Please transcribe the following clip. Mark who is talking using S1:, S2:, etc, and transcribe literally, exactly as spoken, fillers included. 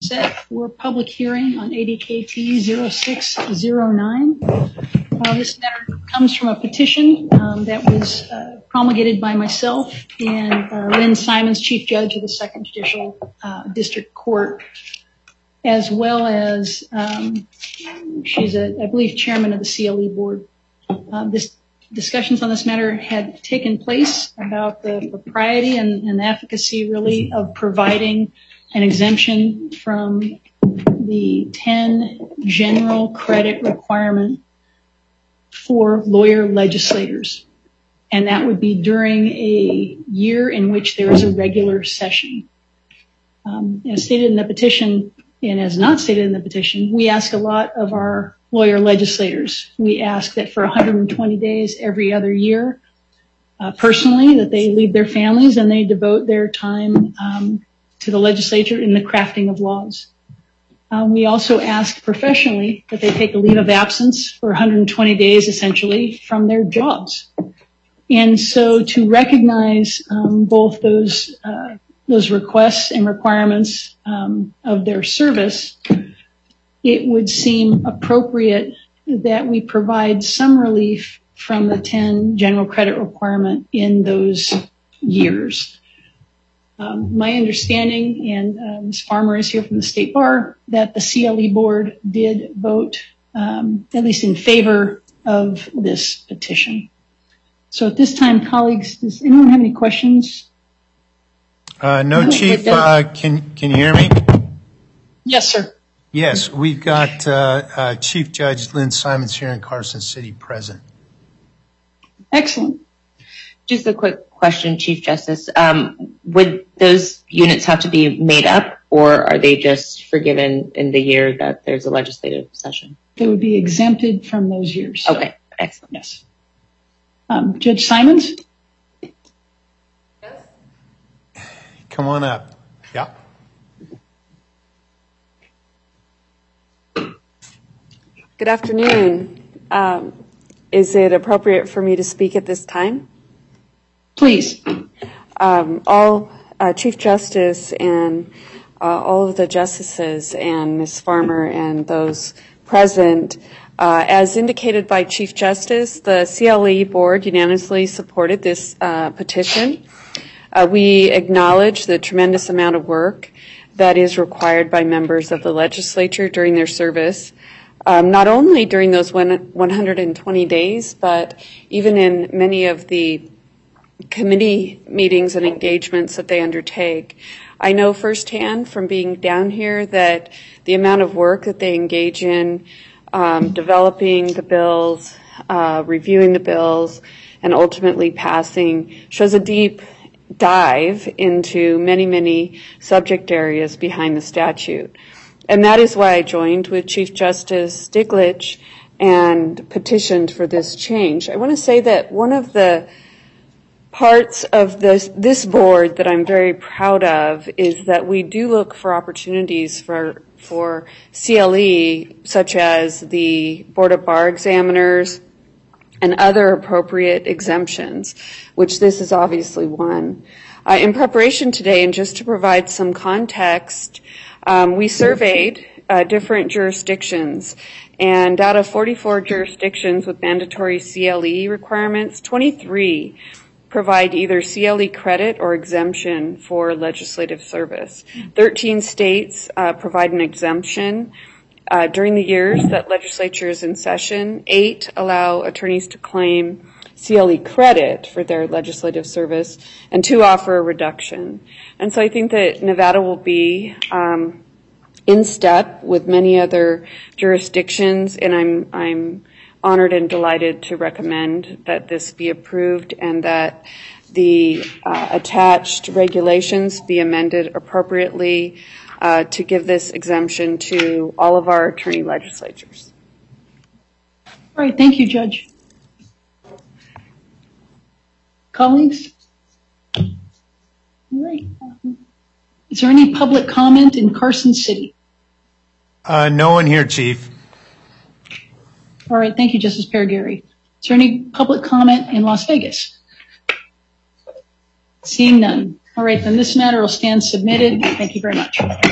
S1: set for public hearing on A D K T zero six zero nine. Uh, this matter comes from a petition um, that was uh, promulgated by myself and uh, Lynn Simons, Chief Judge of the Second Judicial uh, District Court, as well as um, she's, a, I believe, chairman of the C L E board. Uh, this discussions on this matter had taken place about the propriety and, and efficacy, really, of providing an exemption from the ten general credit requirement for lawyer legislators. And that would be during a year in which there is a regular session. Um, as stated in the petition, and as not stated in the petition, we ask a lot of our lawyer legislators. We ask that for one hundred twenty days every other year, uh, personally, that they leave their families and they devote their time um, to the legislature in the crafting of laws. Uh, we also ask professionally that they take a leave of absence for one hundred twenty days, essentially, from their jobs. And so to recognize um, both those uh, those requests and requirements um, of their service, it would seem appropriate that we provide some relief from the ten general credit requirement in those years. Um, my understanding, and uh, Miz Farmer is here from the State Bar, that the C L E board did vote um, at least in favor of this petition. So at this time, colleagues, does anyone have any questions?
S2: Uh, no, Chief. Uh, can can you hear me?
S1: Yes, sir.
S2: Yes, we've got uh, uh, Chief Judge Lynn Simons here in Carson City present.
S1: Excellent.
S3: Just a quick question, Chief Justice. Um, would those units have to be made up, or are they just forgiven in the year that there's a legislative session?
S1: They would be exempted from those years. So.
S3: Okay, excellent.
S1: Yes. Um, Judge Simons?
S2: Yes. Come on up. Yeah.
S4: Good afternoon. Um, is it appropriate for me to speak at this time?
S1: Please.
S4: Um, all uh, Chief Justice and uh, all of the justices and Miz Farmer and those present, uh, as indicated by Chief Justice, the C L E board unanimously supported this uh, petition. Uh, we acknowledge the tremendous amount of work that is required by members of the legislature during their service, um, not only during those one hundred twenty days, but even in many of the committee meetings and engagements that they undertake. I know firsthand from being down here that the amount of work that they engage in, um, developing the bills, uh, reviewing the bills, and ultimately passing shows a deep dive into many, many subject areas behind the statute. And that is why I joined with Chief Justice Stiglitz and petitioned for this change. I want to say that one of the parts of this, this board that I'm very proud of is that we do look for opportunities for, for C L E, such as the Board of Bar Examiners and other appropriate exemptions, which this is obviously one. Uh, in preparation today, and just to provide some context, um, we surveyed uh, different jurisdictions, and out of forty-four jurisdictions with mandatory C L E requirements, twenty-three provide either C L E credit or exemption for legislative service. thirteen states uh, provide an exemption uh, during the years that legislature is in session. Eight allow attorneys to claim C L E credit for their legislative service, and two offer a reduction. And so I think that Nevada will be um, in step with many other jurisdictions, and I'm I'm honored and delighted to recommend that this be approved and that the uh, attached regulations be amended appropriately uh, to give this exemption to all of our attorney legislatures.
S1: All right, thank you, Judge. Colleagues? All right. Is there any public comment in Carson City?
S2: Uh, no one here, Chief.
S1: All right, thank you, Justice Perigary. Is there any public comment in Las Vegas? Seeing none. All right, then this matter will stand submitted. Thank you very much.